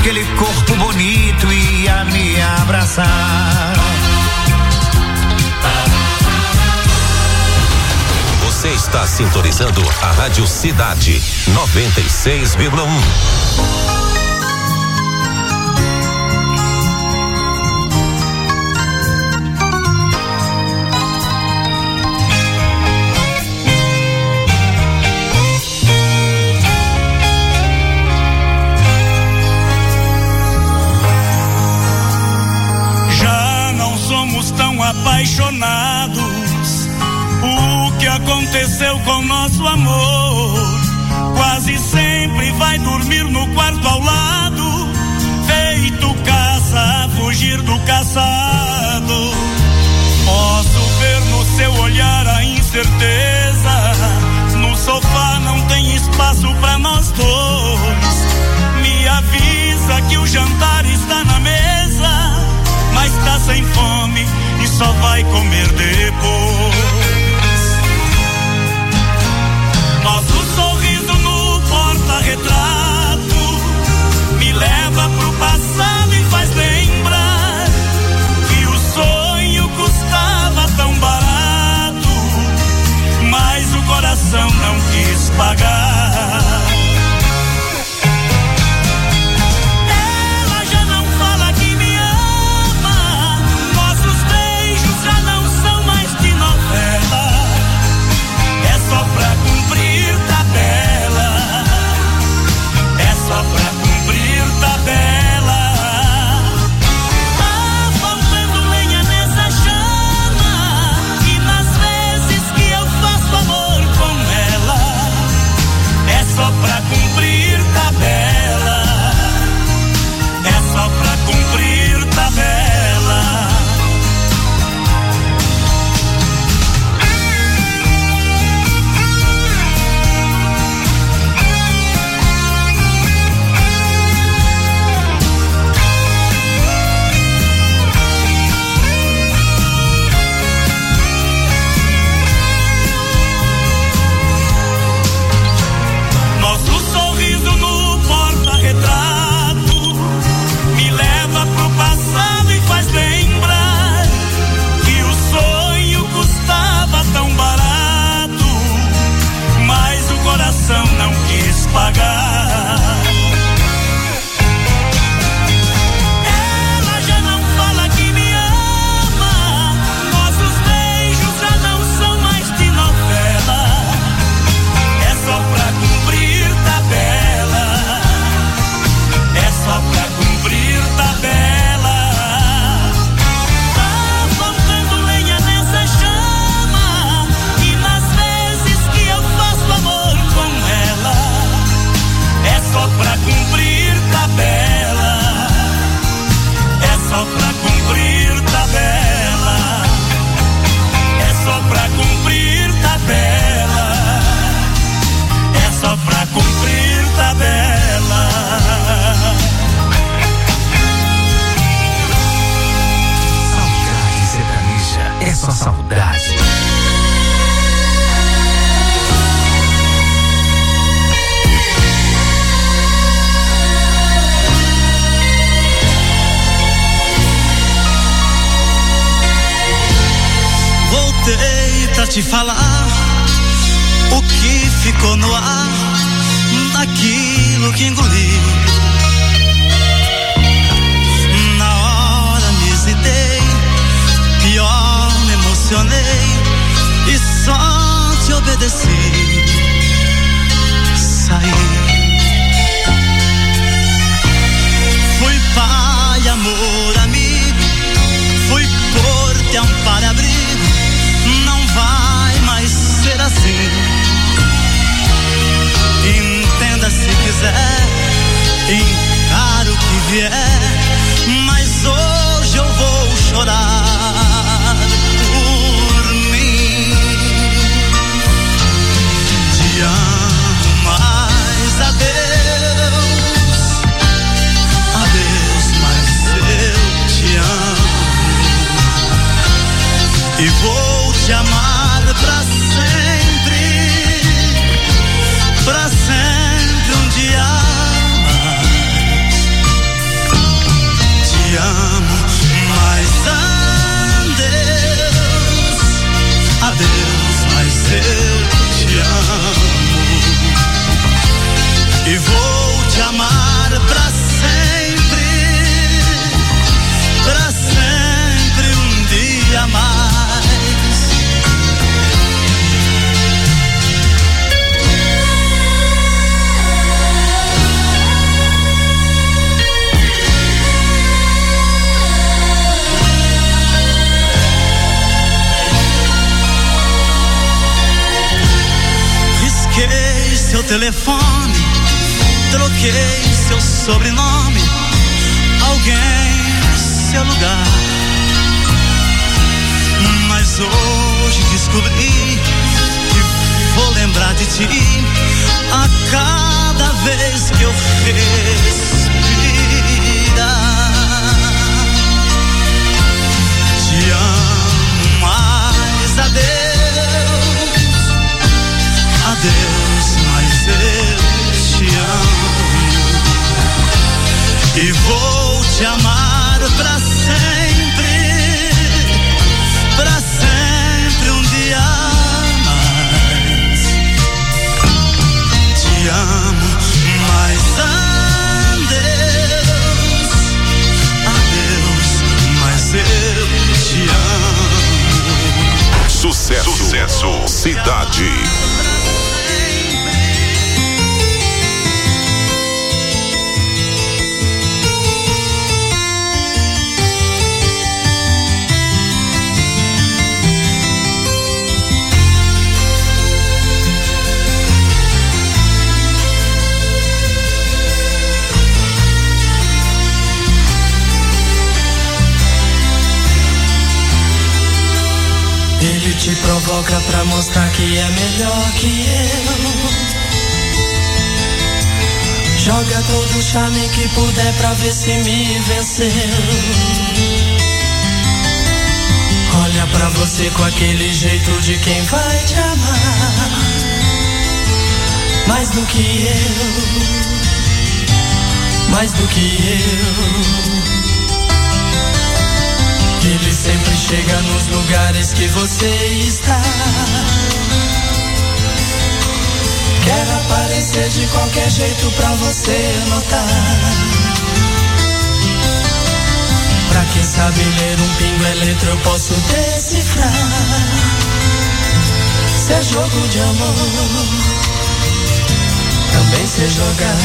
aquele corpo bonito ia me abraçar. Você está sintonizando a Rádio Cidade 96,1. Apaixonados, o que aconteceu com nosso amor? Quase sempre vai dormir no quarto ao lado, feito caça a fugir do caçado. Posso ver no seu olhar a incerteza, no sofá não tem espaço pra nós dois. Me avisa que o jantar está na mesa, mas tá sem fome e só vai comer depois. Nosso sorriso no porta-retrato me leva pro passado e faz lembrar que o sonho custava tão barato, mas o coração não quis pagar. Te falar o que ficou no ar daquilo que engoli. Na hora me hesitei, pior me emocionei e só te obedeci. Saí, fui pai, amor, amigo, fui por-te amparo e abrigo. Não vai mais ser assim. Entenda se quiser, encaro o que vier, mas hoje eu vou chorar por mim. Te amo mais, adeus, adeus, mas eu te amo e vou te amar pra sempre um dia mais. telefone, troquei seu sobrenome, alguém seu lugar. Mas hoje descobri que vou lembrar de ti a cada vez que eu respirar. Te amo, mas adeus, adeus, mas eu te amo e vou te amar pra sempre, pra sempre um dia mais. Te amo, mas adeus, adeus, mas eu te amo. Sucesso Cidade. Ele te provoca pra mostrar que é melhor que eu. Joga todo o charme que puder pra ver se me venceu. Olha pra você com aquele jeito de quem vai te amar mais do que eu, mais do que eu. Ele sempre chega nos lugares que você está. Quer aparecer de qualquer jeito pra você notar. Pra quem sabe ler um pingo é letra eu posso decifrar. Se é jogo de amor, também sei jogar.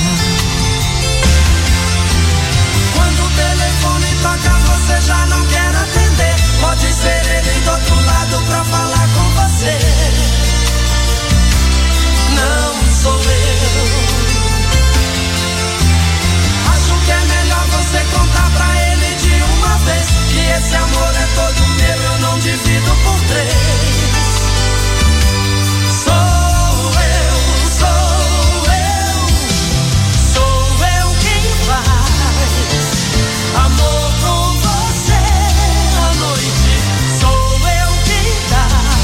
Quando o telefone toca você já não quer atender. Pode ser ele do outro lado pra falar com você. Não sou eu. Acho que é melhor você contar pra ele de uma vez que esse amor é todo meu, eu não divido por três. Sou eu, sou eu, sou eu quem faz amor com você à noite. Sou eu quem dá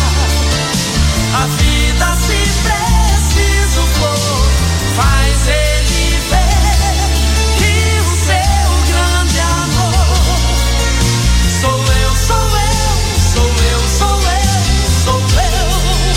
a vida se preciso for. Faz ele ver que o seu grande amor sou eu, sou eu, sou eu, sou eu, sou eu.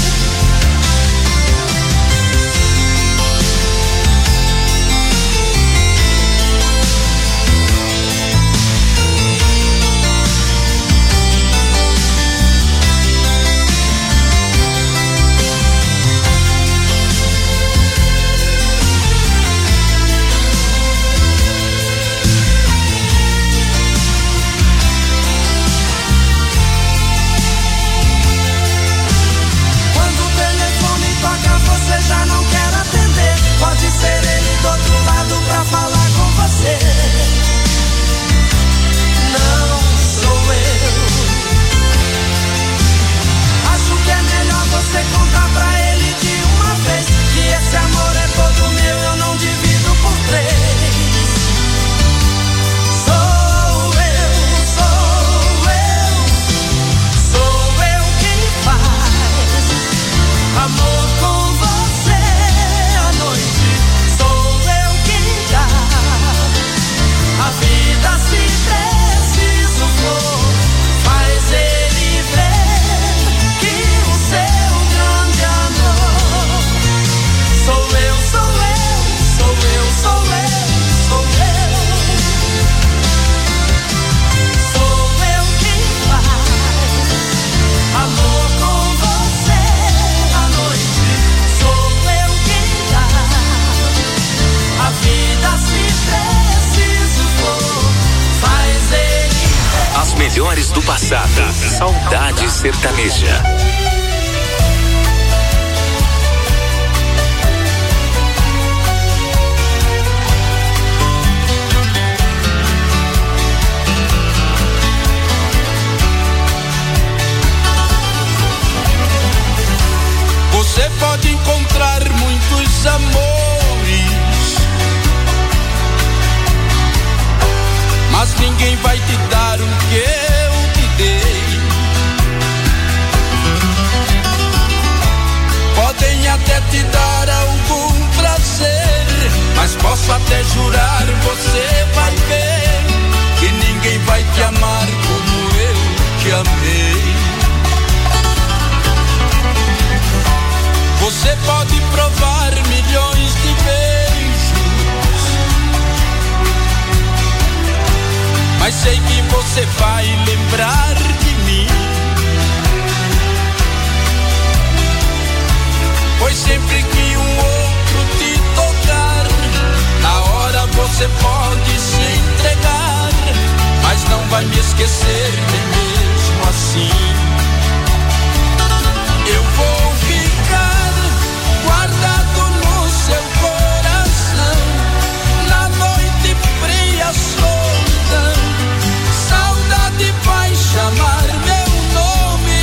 Quando o telefone toca você já não quer atender. Pode ser ele do outro lado pra falar com você. Não sou eu. Acho que é melhor você contar pra ele de uma vez que esse amor é todo meu, eu não divido por três. Sou eu, sou eu, sou eu quem faz amor com você à noite. Sou eu quem dá a vida se preciso for. Faz ele ver que o seu grande amor sou eu, sou eu, sou eu, sou eu, sou eu. Sou eu quem faz amor com você à noite. Sou eu quem dá a vida se preciso for. Faz ele ver. As melhores do passado. Saudade sertaneja. ninguém vai te dar o que eu te dei. Podem até te dar algum prazer, mas posso até jurar, você vai ver que ninguém vai te amar como eu te amei. Você pode provar milhões de beijos, mas sei que você vai lembrar de mim. Pois sempre que um outro te tocar, na hora você pode se entregar, mas não vai me esquecer nem mesmo assim. Eu vou ficar guardado no seu coração, na noite fria, solidão, saudade vai chamar meu nome.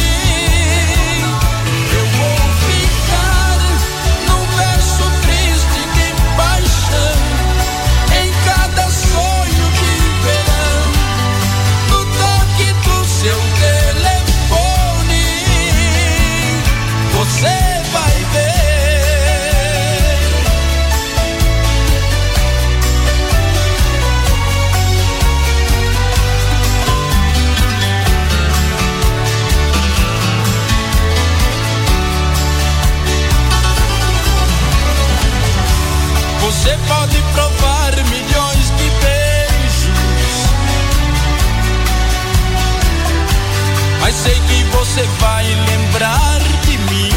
Eu vou ficar num verso triste de paixão, em cada sonho de verão, no toque do seu telefone, você vai ver. Você pode provar milhões de beijos, mas sei que você vai lembrar de mim.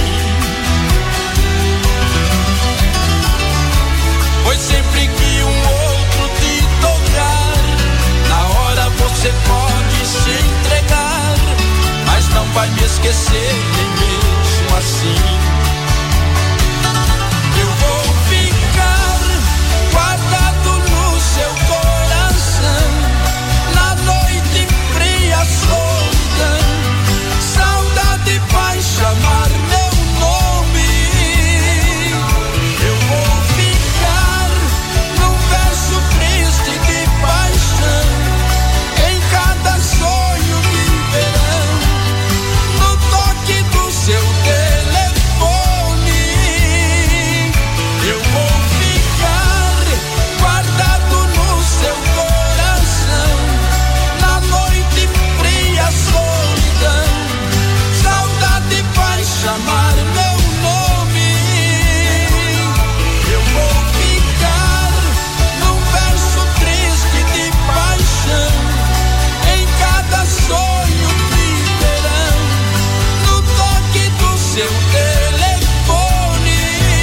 Pois sempre que um outro te tocar, na hora você pode se entregar, mas não vai me esquecer nem mesmo assim. Eu vou ficar guardado no seu coração, na noite fria, solidão, saudade vai chamar meu nome. Eu vou ficar num verso triste de paixão, em cada sonho de verão, no toque do seu telefone. Eu vou ficar guardado no seu coração, na noite fria, solidão, saudade vai chamar meu nome. Eu vou ficar num verso triste de paixão, em cada sonho de verão, no toque do seu telefone,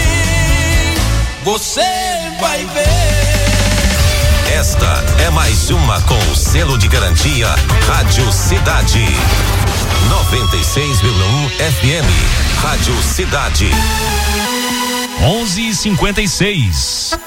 você vai ver. Esta é mais uma com o selo de garantia Rádio Cidade. 96,1 FM. Rádio Cidade. 11h56.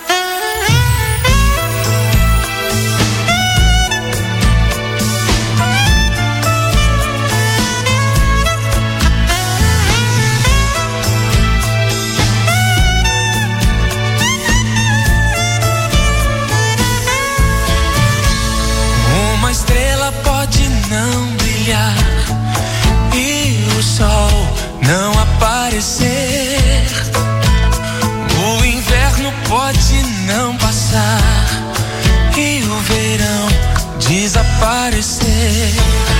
Uma estrela pode não brilhar e o sol não aparecer. O inverno pode não passar e o verão desaparecer.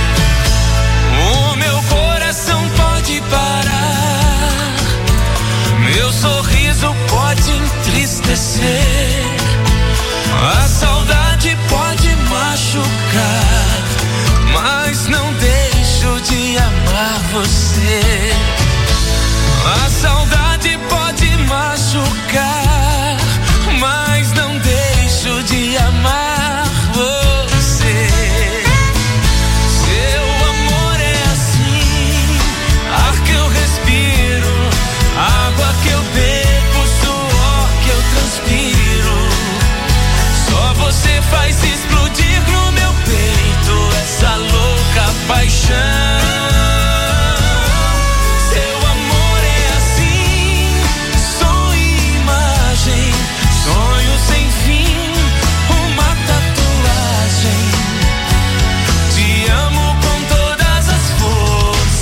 O meu coração pode parar, meu sorriso pode entristecer, a saudade pode machucar, mas não deixo de amar você. A saudade pode machucar, mas não deixo de amar você. Seu amor é assim, ar que eu respiro, água que eu bebo, suor que eu transpiro.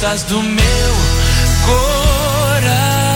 forças do meu coração.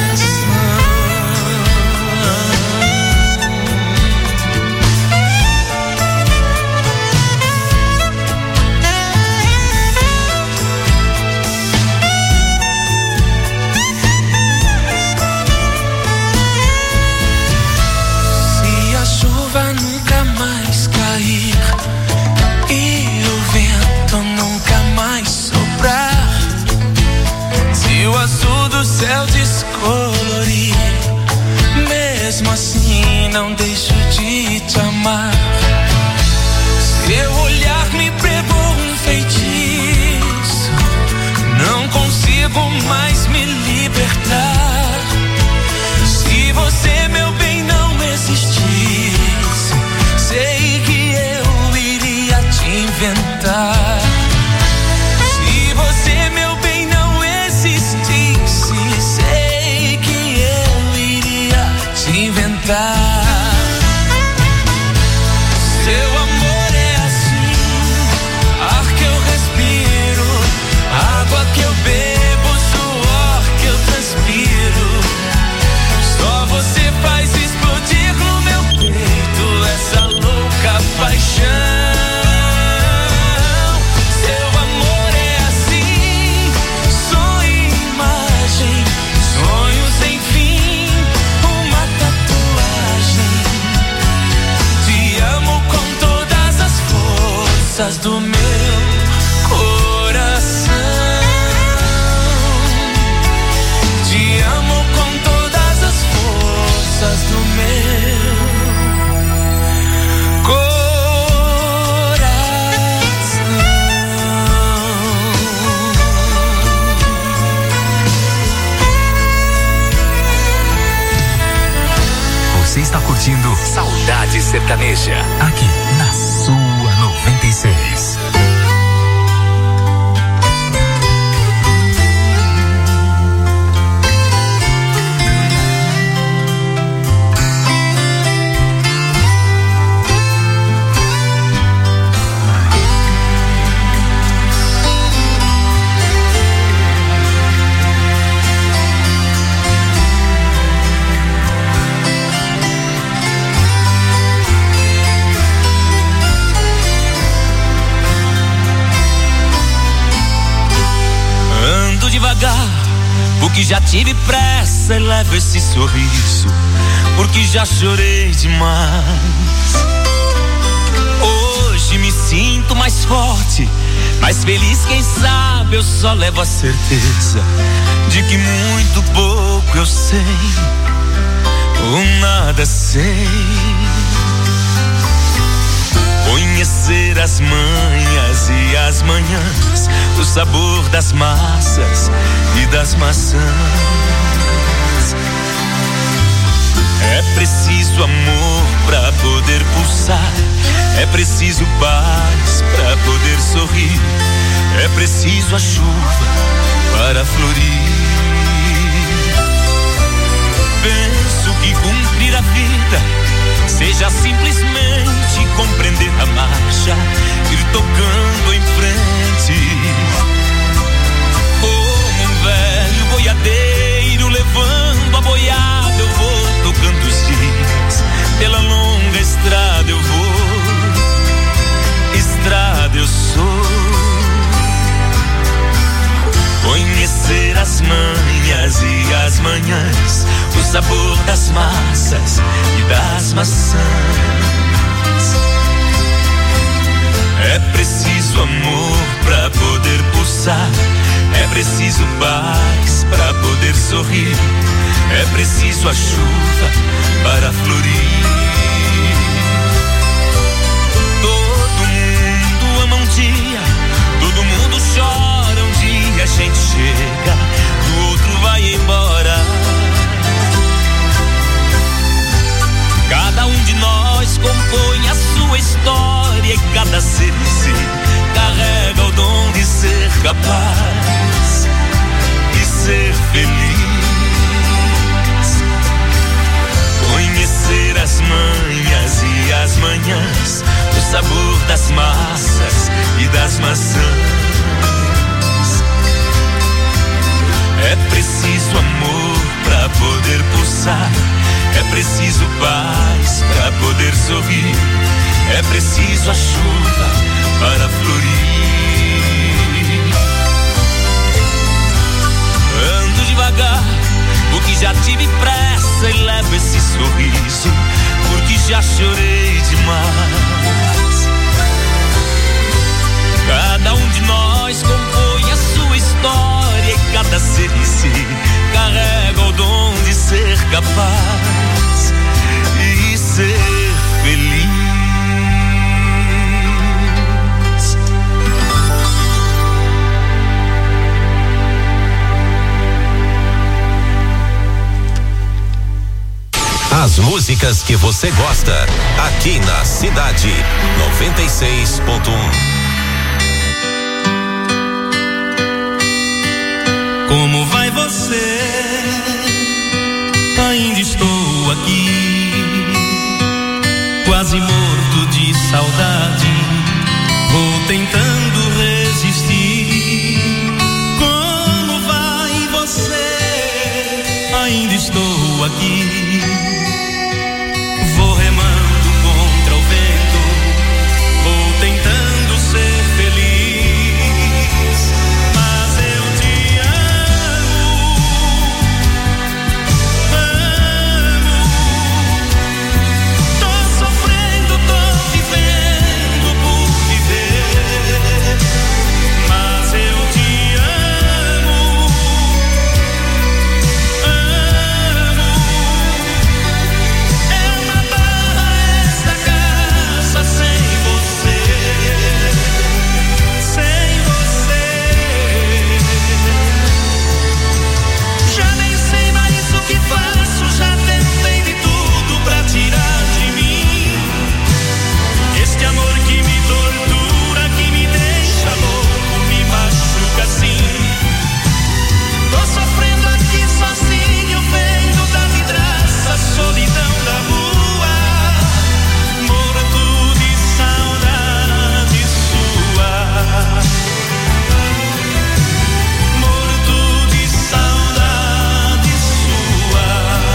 Se a chuva nunca mais cair e o vento nunca mais soprar, se o azul do céu descolorir, mesmo assim não deixo de te amar. Seu olhar me pregou um feitiço, não consigo mais me libertar. Se você, meu bem, não existisse, sei que eu iria te inventar. Se você, meu bem, não existisse, sei que eu iria te inventar. Seu amor é assim, ar que eu respiro, água que eu bebo, suor que eu transpiro. Só você faz explodir no meu peito essa louca paixão. Seu amor é assim, sonho e imagem, sonho sem fim, uma tatuagem. Te amo com todas as forças do meu coração. Te amo com todas as forças do meu coração. Você está curtindo Saudade Sertaneja, aqui na sua 96. Devagar, porque já tive pressa e levo esse sorriso, porque já chorei demais. Hoje me sinto mais forte, mais feliz, quem sabe eu só levo a certeza de que muito pouco eu sei, ou nada sei. Conhecer as manhas e as manhãs, o sabor das massas e das maçãs. É preciso amor pra poder pulsar, é preciso paz pra poder sorrir, é preciso a chuva para florir. Penso que cumprir a vida seja simplesmente compreender a marcha, ir tocando em frente. Como um velho boiadeiro levando a boiada, eu vou tocando os dias. Pela longa estrada eu vou, estrada eu sou. Conhecer as manhas e as manhãs, o sabor das massas e das maçãs. É preciso amor pra poder pulsar, é preciso paz pra poder sorrir, é preciso a chuva para florir. Todo mundo ama um dia, todo mundo chora um dia, a gente chega, do outro vai embora. Cada um de nós compõe a sua história e cada ser em si carrega o dom de ser capaz e ser feliz. Conhecer as manhas e as manhãs, o sabor das massas e das maçãs. abraçar. É preciso paz para poder sorrir. É preciso a chuva para florir. Ando devagar, porque já tive pressa e levo esse sorriso, porque já chorei demais. Cada um de nós compõe a sua história e cada ser em si carrega o dom de ser capaz e ser feliz. As músicas que você gosta, aqui na Cidade 96.1. Como vai você? Ainda estou aqui, quase morto de saudade. Vou tentando resistir. Como vai você? Ainda estou aqui, vou remando contra o vento, vou tentando ser feliz, mas eu te amo, tô sofrendo, tô vivendo por viver, mas eu te amo, é uma barra esta casa sem você, sem você. Já nem sei mais o que faço, já tentei de tudo pra tirar de mim este amor que me tortura, que me deixa louco, me machuca assim. Tô sofrendo aqui sozinho, vendo da vidraça, solidão da rua, morto de saudade sua, morto de saudade sua.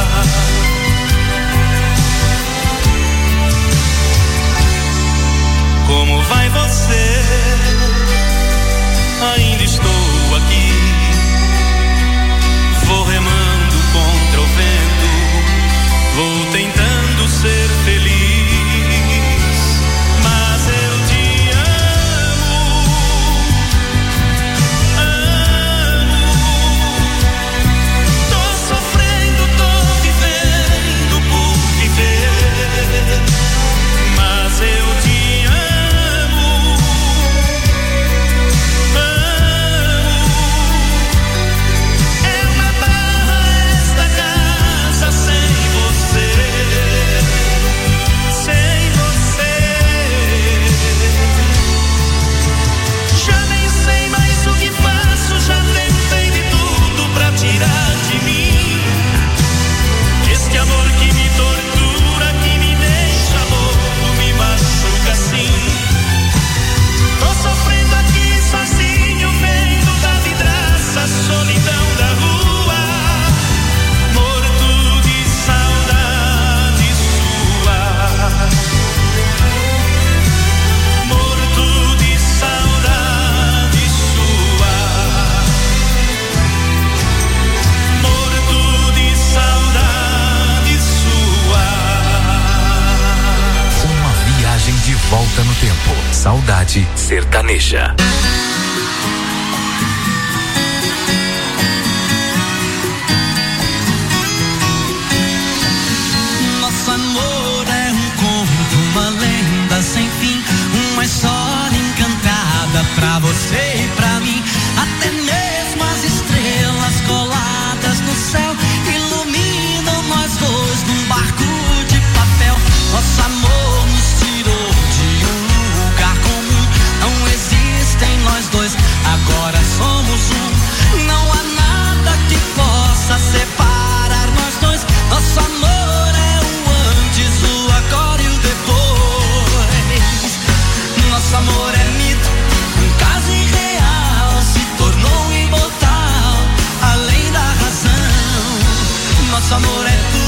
Como vai você? Ainda estou aqui, vou remando contra o vento, vou tentando ser feliz, mas eu te amo, tô sofrendo, tô vivendo por viver, mas eu te amo, é uma barra esta casa sem você, sem você. Já nem sei mais o que faço, já tentei de tudo pra tirar de mim este amor que me tortura, que me deixa louco, me machuca assim. Tô sofrendo aqui sozinho, vendo da vidraça, solidão da rua, morto de saudade sua, morto de saudade sua, morto de saudade sua. Uma viagem de volta no tempo. Saudade sertaneja. Nosso amor é um conto, uma lenda sem fim, uma história encantada pra você e pra mim. Até mesmo as estrelas coladas no céu iluminam nós dois num barco de papel. Nosso amor nos tirou de um lugar comum, não existem nós dois, agora somos um. Não há nada que possa separar nós dois. Nosso amor é o antes, o agora e o depois. Nosso amor é mito, um caso irreal, se tornou imortal, além da razão. Nosso amor é tudo.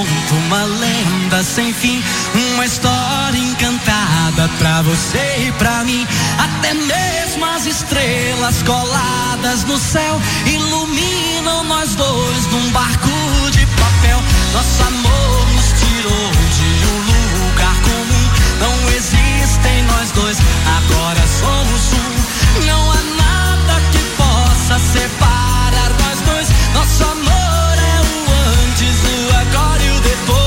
conto, uma lenda sem fim, uma história encantada pra você e pra mim. Até mesmo as estrelas coladas no céu iluminam nós dois num barco de papel. Nosso amor nos tirou de um lugar comum. Não existem nós dois, agora somos um. Não há nada que possa separar nós dois. Nosso amor é o antes, o agora e o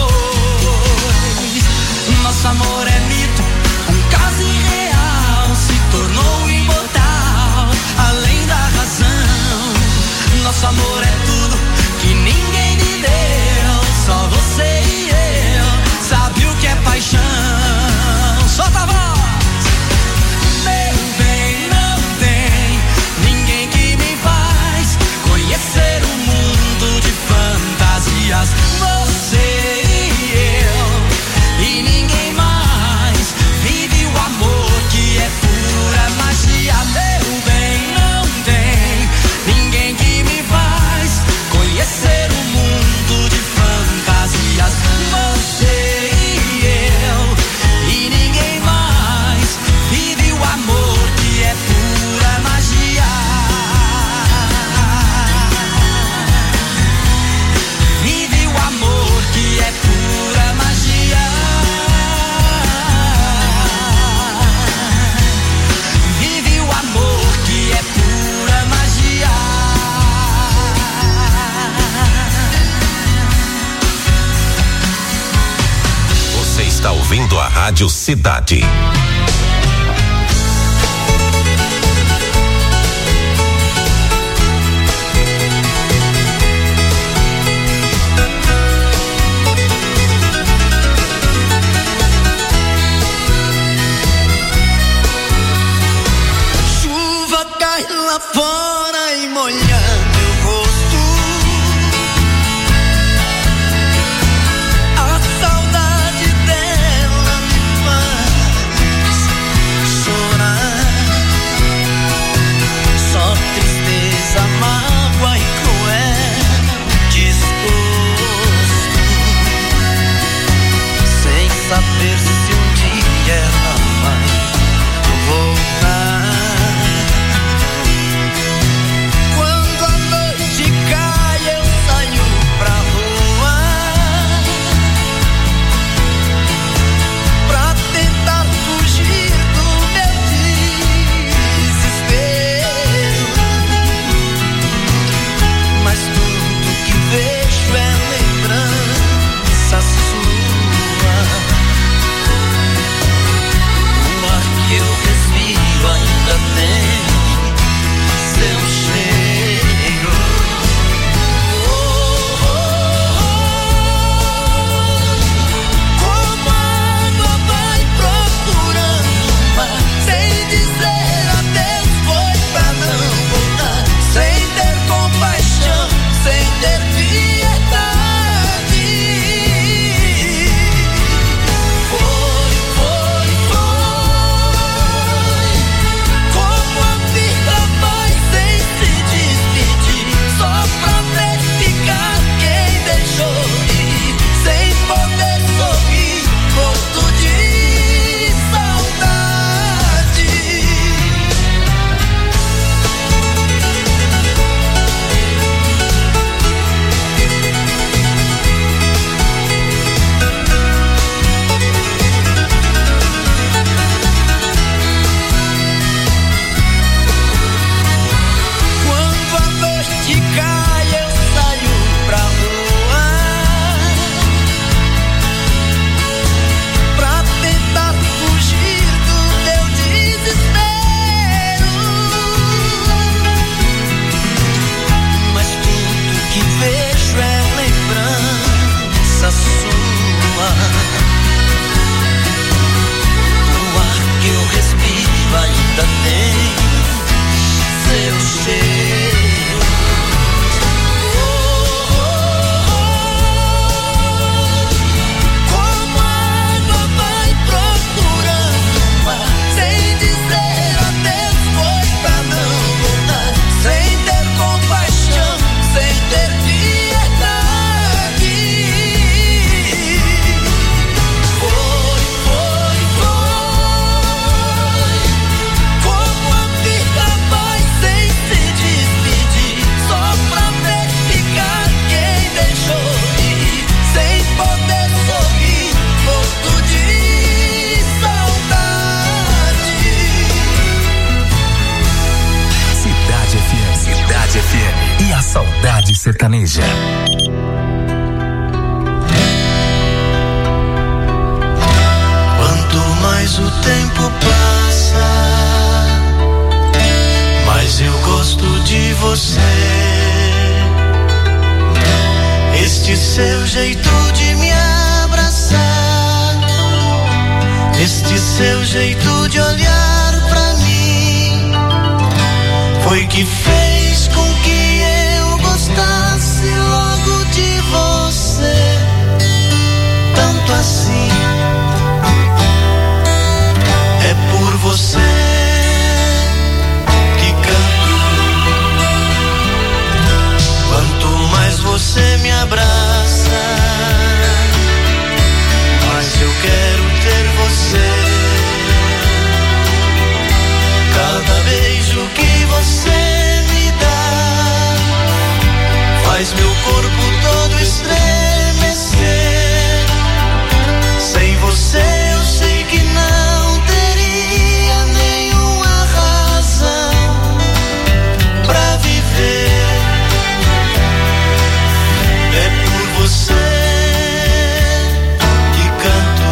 depois. Nosso amor é mito, um caso irreal, se tornou imortal, além da razão. Nosso amor é tudo que ninguém me deu, só você e eu sabe o que é paixão. Solta a voz! Meu bem, não tem ninguém que me faz conhecer um mundo de fantasias. Você e eu, e ninguém mais vive o amor que é pura magia. Meu bem, não tem ninguém que me faz conhecer um mundo de fantasias. Você e eu, e ninguém mais vive o amor que é pura magia. Vive o amor que é pura magia. Vive o amor que é pura magia. Você está ouvindo a Rádio Cidade. Chuva cai lá fora e molha meu rosto. A saudade dela me faz chorar. Só tristeza, mágoa e cruel desgosto, sem saber se um dia ela vai voltar. Quando a noite cai, eu saio pra rua pra tentar fugir do meu desespero. Mas tudo que vejo é lembrança sua. O ar que eu respiro sertaneja. Quanto mais o tempo passa, mais eu gosto de você. Este seu jeito de me abraçar, este seu jeito de olhar pra mim, foi que fez com que eu gostasse logo de você. Tanto assim, é por você que canto. Quanto mais você me abraça, mais eu quero ter você. Cada beijo que você me dá faz meu corpo todo estremecer. Sem você eu sei que não teria nenhuma razão pra viver. É por você que canto.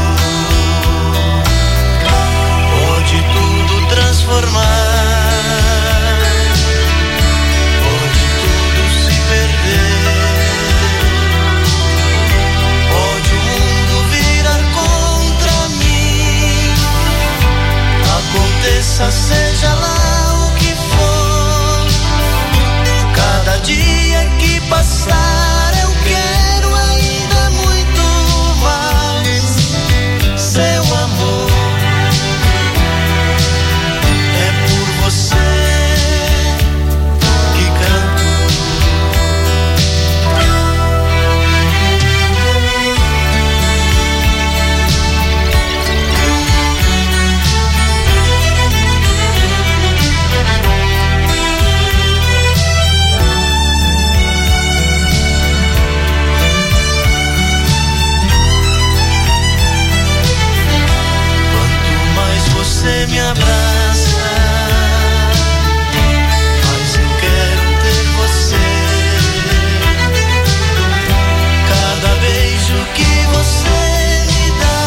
Pode tudo transformar, pode tudo se perder, pode o mundo virar contra mim. Aconteça, seja lá o que for, cada dia que passar eu quero ainda muito mais seu amor. É por você que canto. Quanto mais você me abraça, mais eu quero ter você. Cada beijo que você me dá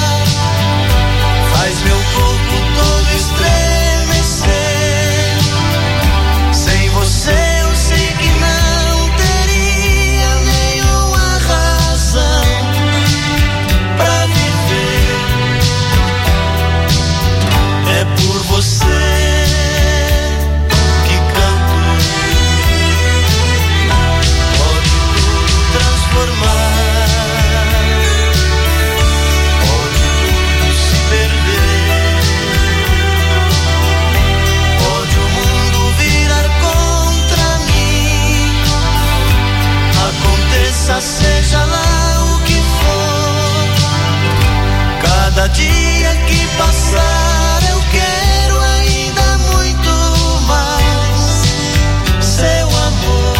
faz meu corpo todo estremecer. Sem você eu sei que não teria nenhuma razão pra viver. É por você que canto. Pode tudo transformar, pode tudo se perder, pode o mundo virar contra mim. Aconteça, seja lá o que for, cada dia que passar eu quero ainda muito mais seu amor.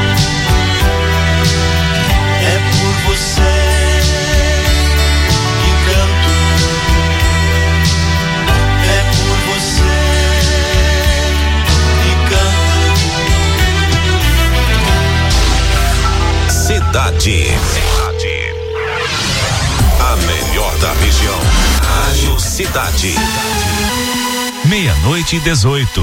É por você que canto. É por você que canto. Cidade. A melhor da região. Rádio Cidade. 00:18.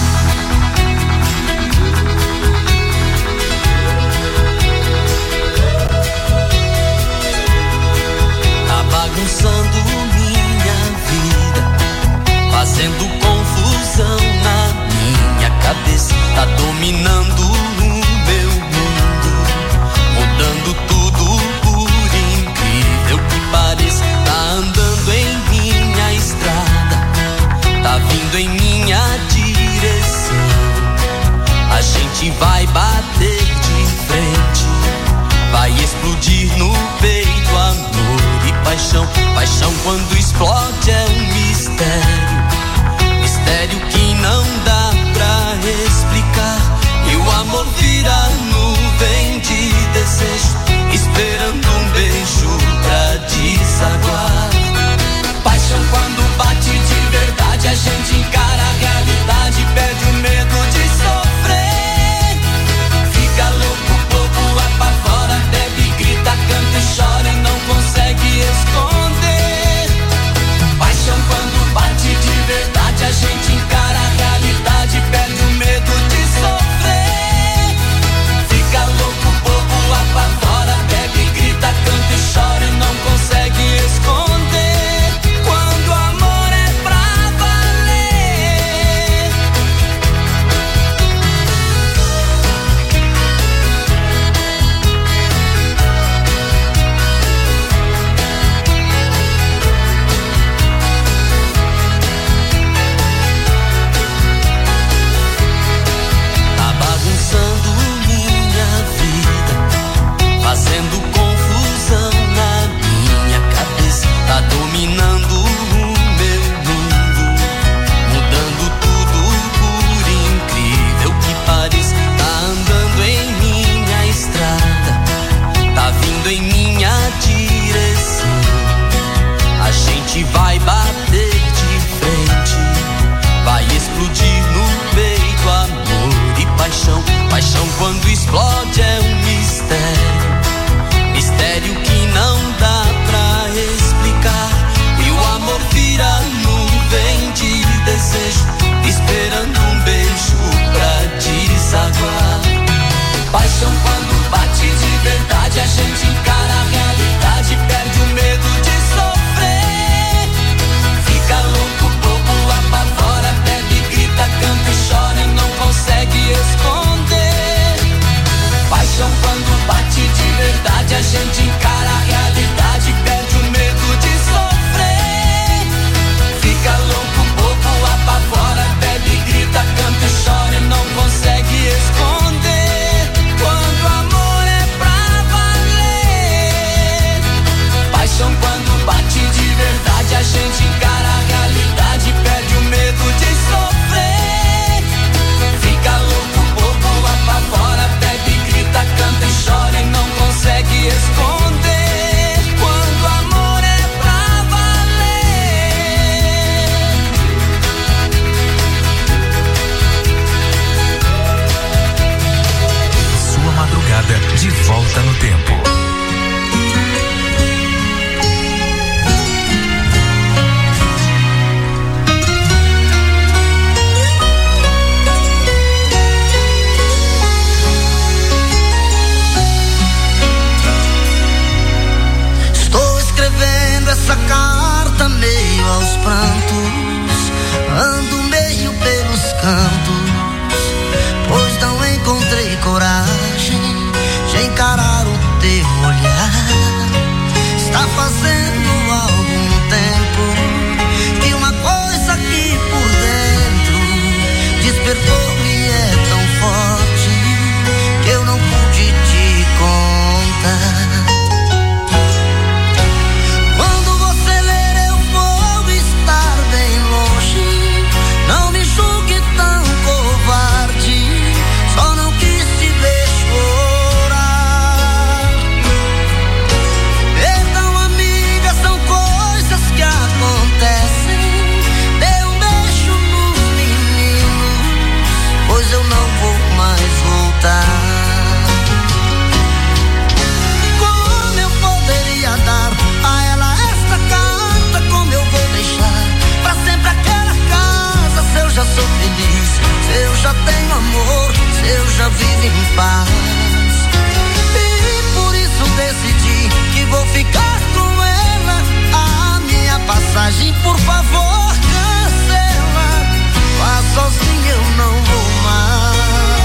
Tá bagunçando minha vida, fazendo confusão na minha cabeça. Tá dominando o meu mundo, mudando tudo por incrível que pareça. Tá andando em minha estrada, tá vindo em minha direção. A gente vai bater de frente, vai explodir no peito amor e paixão. Paixão quando explode é um mistério, mistério que não dá pra explicar. E o amor vira nuvem de desejo, esperando um beijo pra desaguar. Paixão quando bate de verdade, a gente encara a realidade, perde o medo de sofrer. Fica louco por gente encara a realidade, perde o medo de sofrer. Fica louco, bobo, apavora, bebe, grita, canta e chora e não consegue esconder. Quando o amor é pra valer. Sua madrugada de volta no tempo. Essa carta meio aos prantos, ando meio pelos cantos, pois não encontrei coragem de encarar o teu olhar. Está fazendo algum tempo que uma coisa aqui por dentro despertou e é tão forte que eu não pude te contar. Como eu poderia dar a ela esta carta? Como eu vou deixar pra sempre aquela casa? Se eu já sou feliz, se eu já tenho amor, se eu já vivo em paz. E por isso decidi que vou ficar com ela. A minha passagem, por favor, cancela. Vá sozinha, eu não vou mais.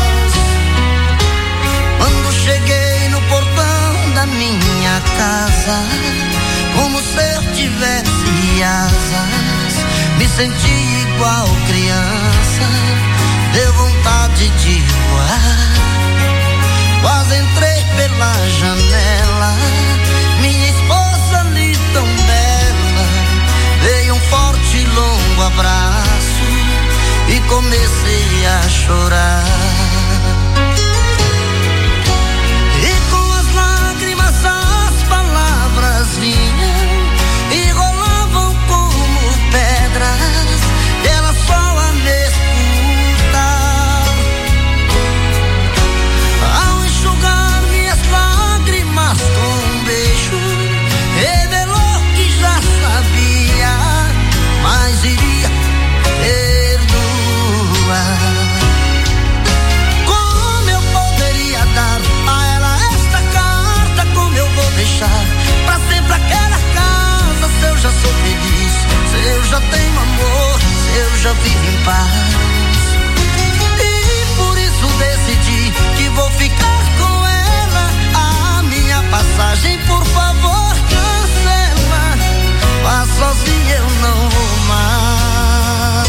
Quando cheguei no portão da minha casa, como se eu tivesse asas, me senti igual criança, deu vontade de voar. Quase entrei pela janela, minha esposa ali tão bela, veio um forte e longo abraço e comecei a chorar. As palavras vinham e rolavam como pedras, ela só a me escutar. Ao enxugar minhas lágrimas com um beijo, revelou que já sabia, mas iria perdoar. Como eu poderia dar a ela esta carta? Como eu vou deixar pra sempre aquela casa? Se eu já sou feliz, se eu já tenho amor, se eu já vivo em paz. E por isso decidi que vou ficar com ela. A minha passagem, por favor, cancela. Vá sozinha, eu não vou mais.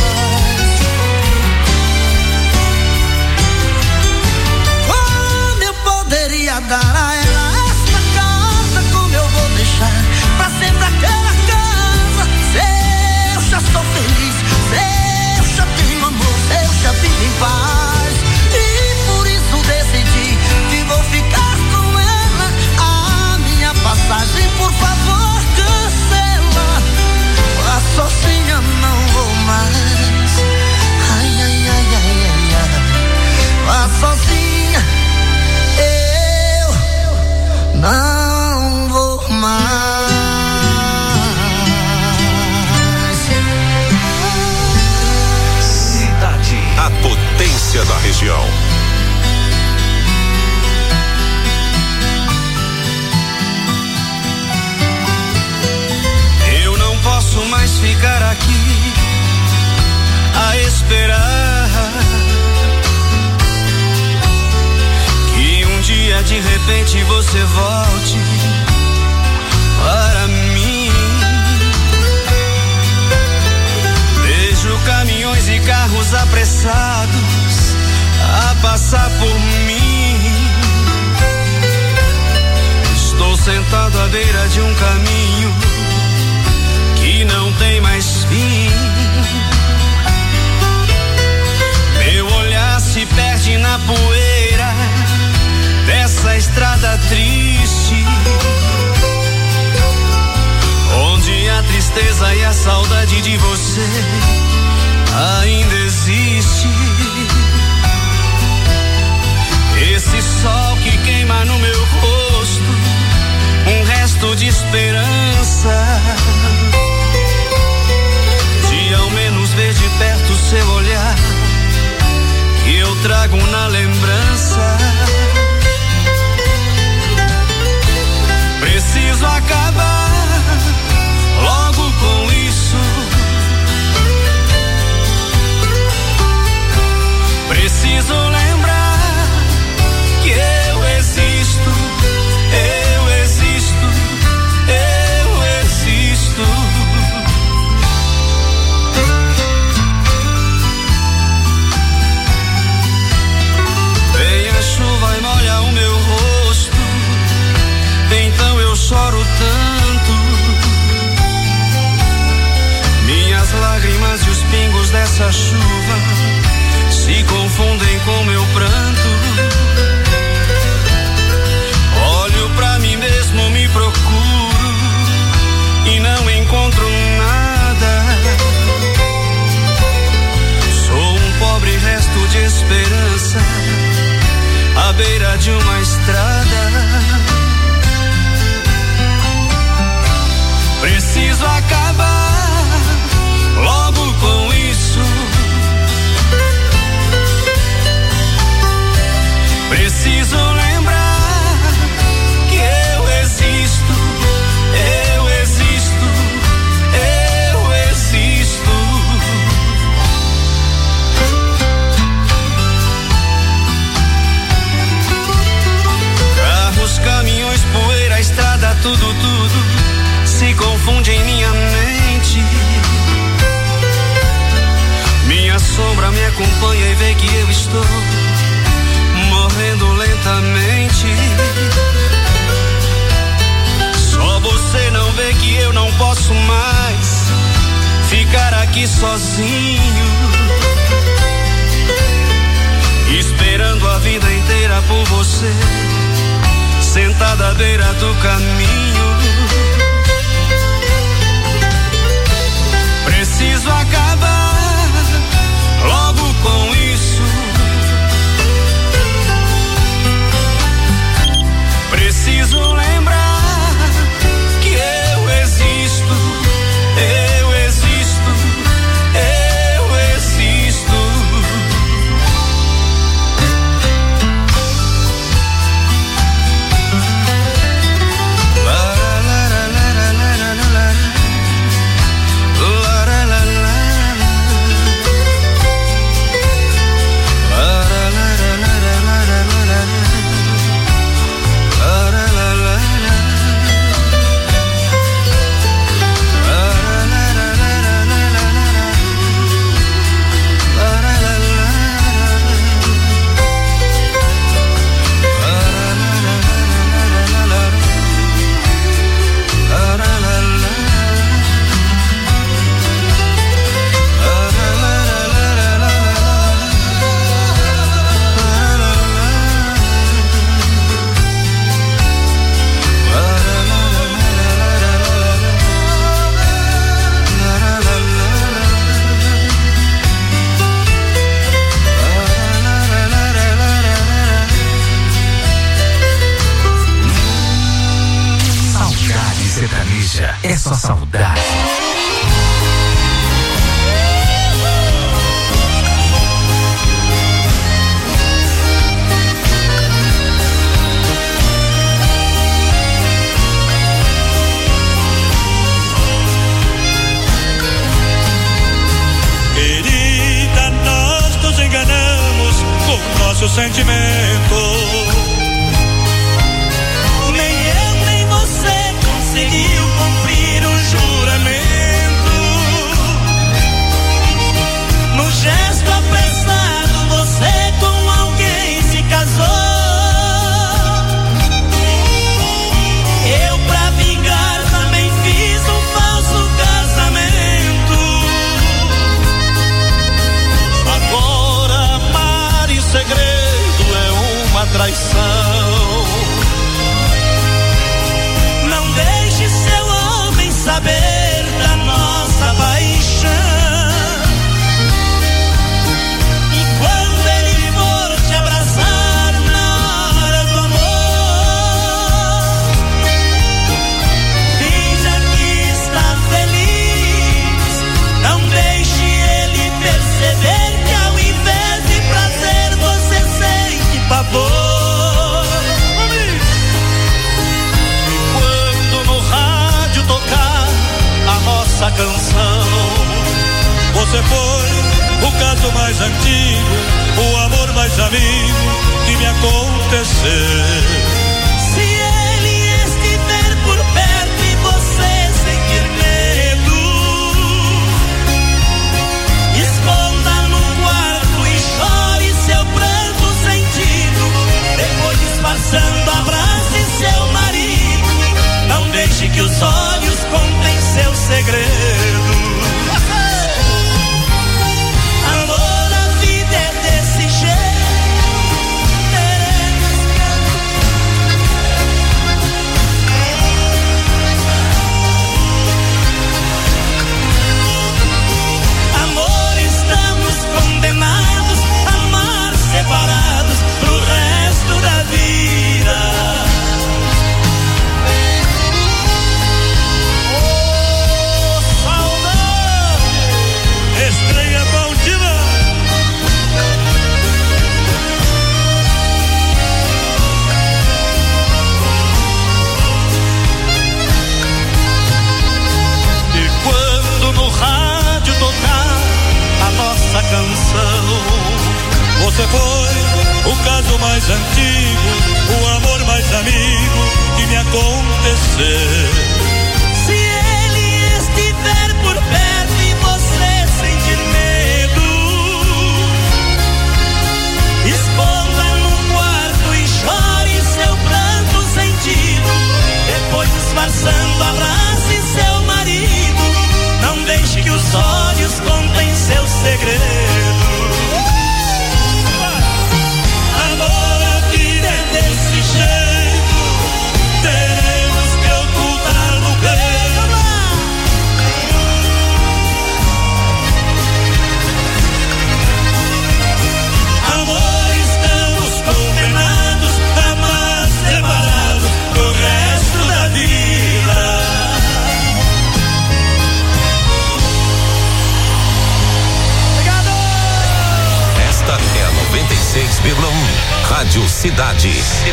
Como eu poderia dar a ela esta carta? Como eu vou deixar pra sempre aquela casa? Se eu já sou feliz, se eu já tenho amor, se eu já vivo em paz. E por isso decidi que vou ficar com ela. A minha passagem, por favor, cancela. Vá sozinha, não vou mais. Ai, ai, ai, ai, ai, ai. Vá sozinha, eu não vou mais. Cidade, a potência da região. Eu não posso mais ficar aqui a esperar que um dia de repente você volte para mim. Vejo caminhões e carros apressados a passar por mim. Estou sentado à beira de um caminho que não tem saudade de você ainda existe. Esse sol que queima no meu rosto, um resto de esperança, de ao menos ver de perto seu olhar, que eu trago na lembrança. Preciso acabar logo com isso. Preciso lembrar que eu existo, eu existo, eu existo. Vem a chuva e molha o meu rosto, então eu choro tanto. Minhas lágrimas e os pingos dessa chuva se confundem com meu pranto. Olho pra mim mesmo, me procuro e não encontro nada. Sou um pobre resto de esperança à beira de uma estrada. Preciso acabar logo com isso. Preciso lembrar que eu existo, eu existo, eu existo. Carros, caminhões, poeira, estrada, tudo se confunde em minha mente. Minha sombra me acompanha e vê que eu estou morrendo lentamente. Só você não vê que eu não posso mais ficar aqui sozinho, esperando a vida inteira por você, sentada à beira do caminho. Preciso acabar logo com isso. Preciso lembrar que eu existo, eu existo, eu existo. É só saudade. Querida, nós nos enganamos com nosso sentimento. Nem eu nem você conseguiu cumprir um juramento. No gesto apressado você com alguém se casou. Eu pra vingar também fiz um falso casamento. Agora amar em segredo é uma canção. Você foi o caso mais antigo, o amor mais amigo que me aconteceu. Se ele estiver por perto e você sentir medo, esconda no quarto e chore seu pranto sentido. Depois disfarçando, abrace seu marido. Não deixe que os olhos contem seu segredo. Amor, a vida é desse jeito. Amor, estamos condenados a amar separados pro resto da vida. Estreia Maldita. E quando no rádio tocar a nossa canção, você foi o caso mais antigo, o amor mais amigo que me aconteceu. Se ele estiver por perto e você sentir medo, esconda no quarto e chore seu pranto sentido. Depois disfarçando, abrace seu marido. Não deixe que os olhos contem seu segredo. Amor, a vida é desse jeito. Teremos que ocultar no peito. Amor, estamos condenados a amar separados pro resto da vida. Esta é a 96,1 Rádio Cidade.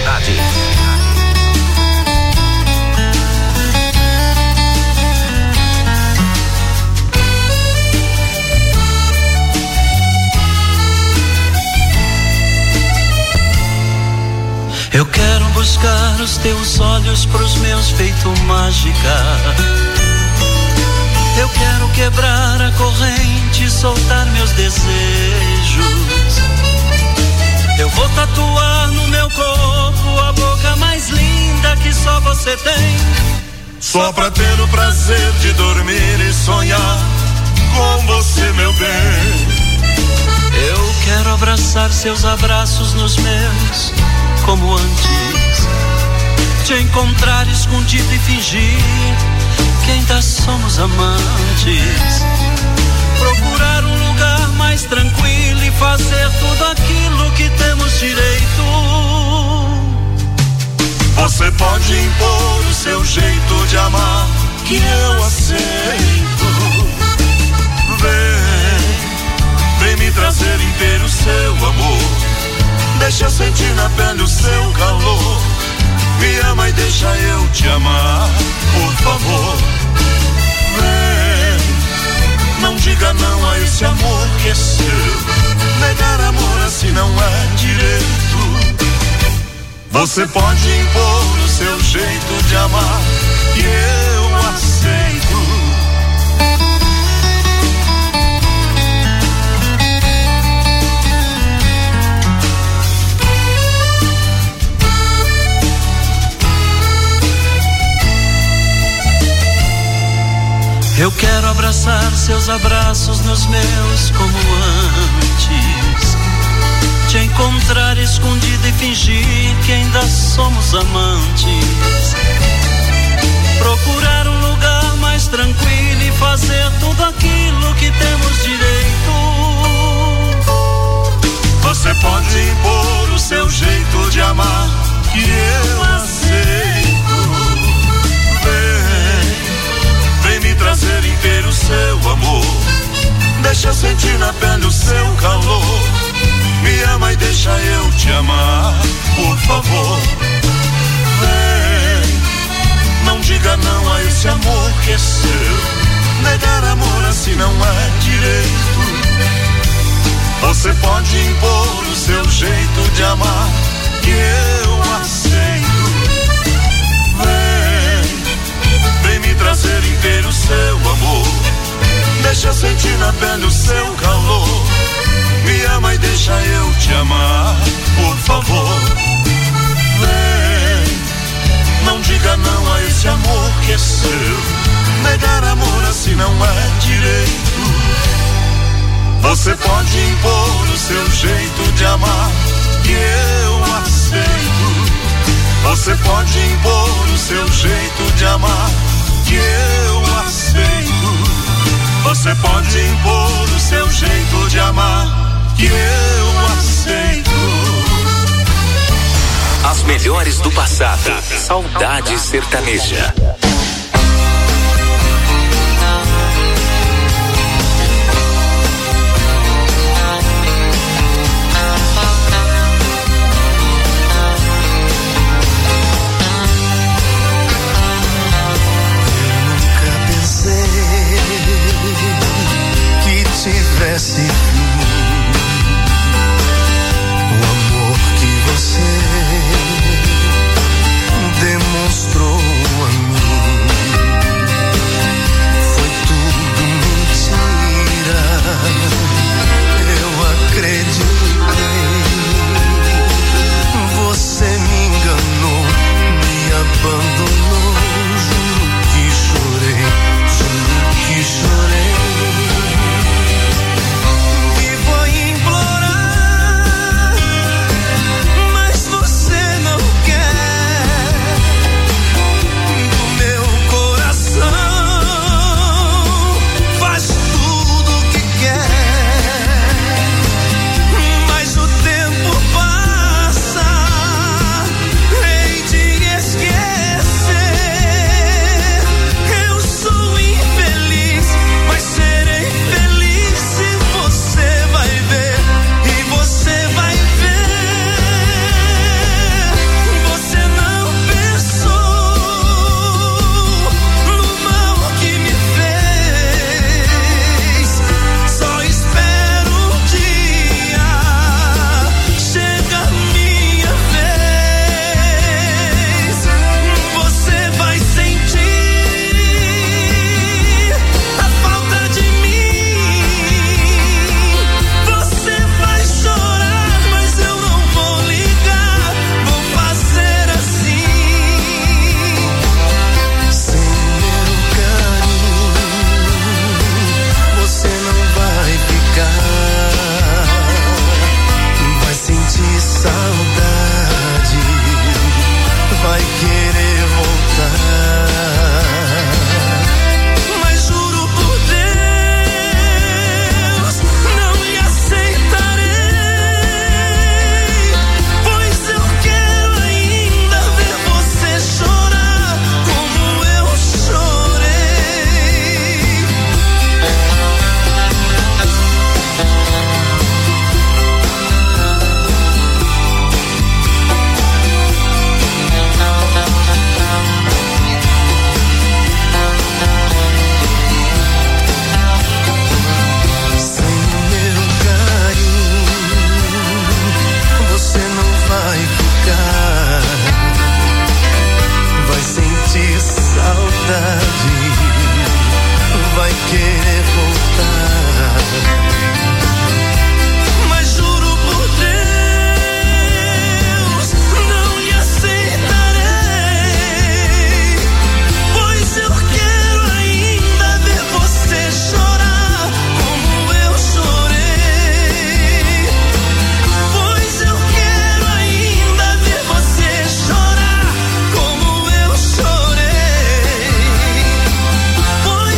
Eu quero buscar os teus olhos pros meus feito mágica. Eu quero quebrar a corrente, soltar meus desejos. Eu vou tatuar no meu corpo a boca mais linda que só você tem. Só pra ter o prazer de dormir e sonhar com você, meu bem. Eu quero abraçar seus abraços nos meus, como antes. Te encontrar escondido e fingir que ainda somos amantes. Procurar um lugar mais tranquilo e fazer tudo aquilo que temos direito. Você pode impor o seu jeito de amar, que eu aceito. Vem me trazer inteiro seu amor. Deixa eu sentir na pele o seu calor. Me ama e deixa eu te amar, por favor. Vem, não diga não a esse amor que é seu. Negar amor assim não é direito. Você pode impor o seu jeito de amar, que eu aceito. Eu quero abraçar seus abraços nos meus como antes. Te encontrar escondido e fingir que ainda somos amantes. Procurar um lugar mais tranquilo e fazer tudo aquilo que temos direito. Você pode impor o seu jeito de amar, que eu aceito. Vem me trazer inteiro o seu amor. Deixa eu sentir na pele o seu calor. Me ama e deixa eu te amar, por favor. Vem, não diga não a esse amor que é seu. Negar não é direito. Você pode impor o seu jeito de amar, que eu aceito. Vem me trazer inteiro o seu amor. Deixa eu sentir na pele o seu calor. Me ama e deixa eu te amar, por favor. Vem, não diga não a esse amor que é seu. Negar amor assim não é direito. Você pode impor o seu jeito de amar, que eu aceito. Você pode impor o seu jeito de amar, que eu aceito. Você pode impor o seu jeito de amar, que eu aceito. As melhores do passado. Saudade Sertaneja. Tivesse